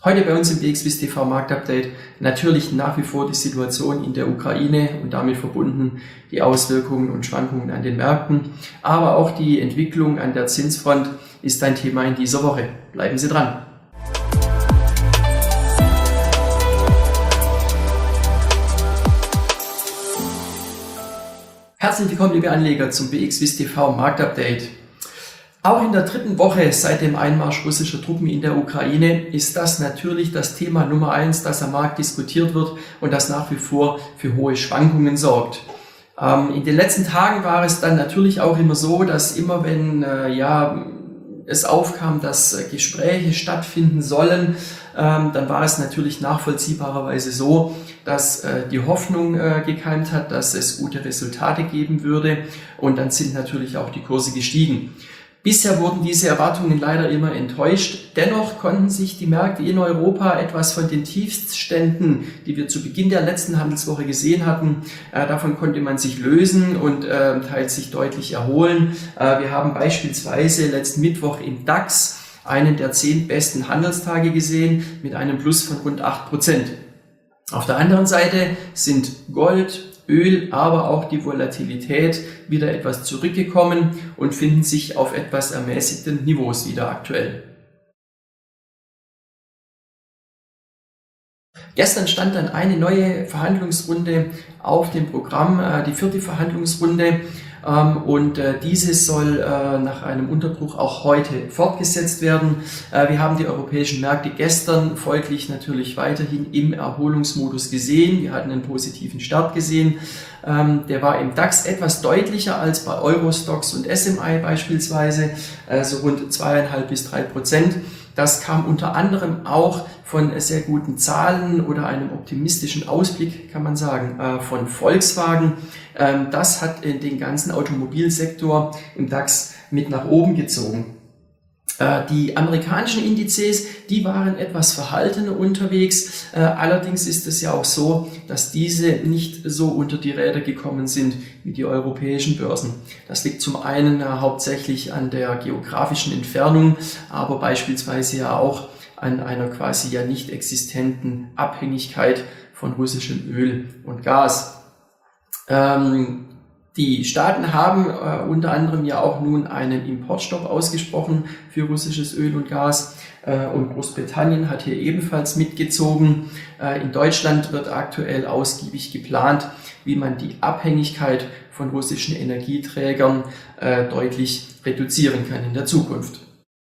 Heute bei uns im BXWIST TV Marktupdate natürlich nach wie vor die Situation in der Ukraine und damit verbunden die Auswirkungen und Schwankungen an den Märkten, aber auch die Entwicklung an der Zinsfront ist ein Thema in dieser Woche. Bleiben Sie dran! Herzlich willkommen, liebe Anleger, zum BXWIST TV Marktupdate. Auch in der dritten Woche seit dem Einmarsch russischer Truppen in der Ukraine ist das natürlich das Thema Nummer 1, das am Markt diskutiert wird und das nach wie vor für hohe Schwankungen sorgt. In den letzten Tagen war es dann natürlich auch immer so, dass immer wenn es aufkam, dass Gespräche stattfinden sollen, dann war es natürlich nachvollziehbarerweise so, dass die Hoffnung gekeimt hat, dass es gute Resultate geben würde, und dann sind natürlich auch die Kurse gestiegen. Bisher wurden diese Erwartungen leider immer enttäuscht. Dennoch konnten sich die Märkte in Europa etwas von den Tiefstständen, die wir zu Beginn der letzten Handelswoche gesehen hatten, davon konnte man sich lösen und teils sich deutlich erholen. Wir haben beispielsweise letzten Mittwoch im DAX einen der 10 besten Handelstage gesehen mit einem Plus von rund 8%. Auf der anderen Seite sind Gold, Öl, aber auch die Volatilität wieder etwas zurückgekommen und finden sich auf etwas ermäßigten Niveaus wieder aktuell. Gestern stand dann eine neue Verhandlungsrunde auf dem Programm, die 4. Verhandlungsrunde. Und diese soll nach einem Unterbruch auch heute fortgesetzt werden. Wir haben die europäischen Märkte gestern folglich natürlich weiterhin im Erholungsmodus gesehen. Wir hatten einen positiven Start gesehen. Der war im DAX etwas deutlicher als bei Euro-Stoxx und SMI beispielsweise, so rund 2,5 bis 3%. Das kam unter anderem auch von sehr guten Zahlen oder einem optimistischen Ausblick, kann man sagen, von Volkswagen. Das hat den ganzen Automobilsektor im DAX mit nach oben gezogen. Die amerikanischen Indizes, die waren etwas verhaltener unterwegs. Allerdings ist es ja auch so, dass diese nicht so unter die Räder gekommen sind wie die europäischen Börsen. Das liegt zum einen hauptsächlich an der geografischen Entfernung, aber beispielsweise ja auch an einer quasi ja nicht existenten Abhängigkeit von russischem Öl und Gas. Die Staaten haben unter anderem ja auch nun einen Importstopp ausgesprochen für russisches Öl und Gas, und Großbritannien hat hier ebenfalls mitgezogen. In Deutschland wird aktuell ausgiebig geplant, wie man die Abhängigkeit von russischen Energieträgern deutlich reduzieren kann in der Zukunft.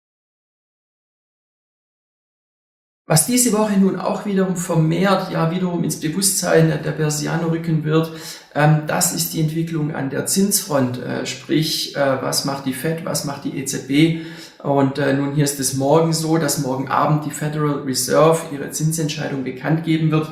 Was diese Woche nun auch wiederum vermehrt, wiederum ins Bewusstsein der Börsianer rücken wird, das ist die Entwicklung an der Zinsfront, sprich, was macht die Fed, was macht die EZB, und nun hier ist es morgen so, dass morgen Abend die Federal Reserve ihre Zinsentscheidung bekannt geben wird.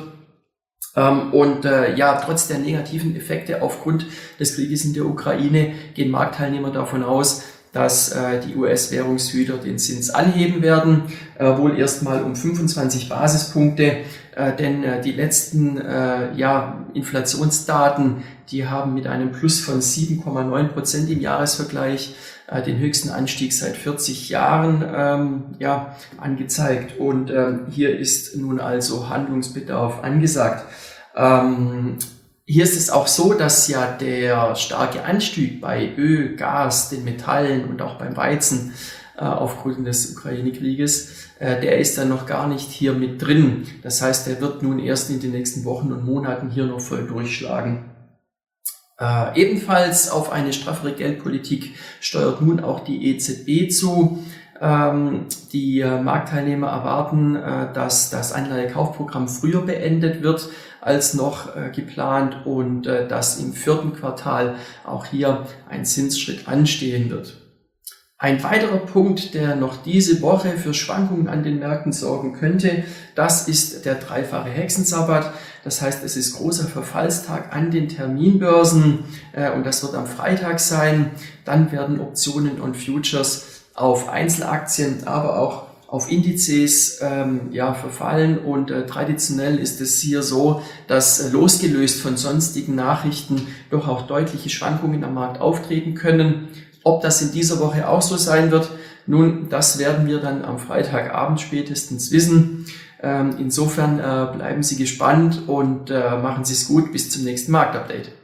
Trotz der negativen Effekte aufgrund des Krieges in der Ukraine gehen Marktteilnehmer davon aus, dass die US-Währungshüter den Zins anheben werden, wohl erstmal um 25 Basispunkte, denn die letzten Inflationsdaten, die haben mit einem Plus von 7,9% im Jahresvergleich den höchsten Anstieg seit 40 Jahren angezeigt, und hier ist nun also Handlungsbedarf angesagt. Hier ist es auch so, dass ja der starke Anstieg bei Öl, Gas, den Metallen und auch beim Weizen aufgrund des Ukraine-Krieges, der ist dann noch gar nicht hier mit drin. Das heißt, der wird nun erst in den nächsten Wochen und Monaten hier noch voll durchschlagen. Ebenfalls auf eine straffere Geldpolitik steuert nun auch die EZB zu. Die Marktteilnehmer erwarten, dass das Anleihekaufprogramm früher beendet wird als noch geplant und dass im 4. Quartal auch hier ein Zinsschritt anstehen wird. Ein weiterer Punkt, der noch diese Woche für Schwankungen an den Märkten sorgen könnte, das ist der 3-fache Hexensabbat. Das heißt, es ist großer Verfallstag an den Terminbörsen und das wird am Freitag sein. Dann werden Optionen und Futures auf Einzelaktien, aber auch auf Indizes verfallen, und traditionell ist es hier so, dass losgelöst von sonstigen Nachrichten doch auch deutliche Schwankungen am Markt auftreten können. Ob das in dieser Woche auch so sein wird, Nun, das werden wir dann am Freitagabend spätestens wissen. Insofern bleiben Sie gespannt und machen Sie es gut. Bis zum nächsten Marktupdate.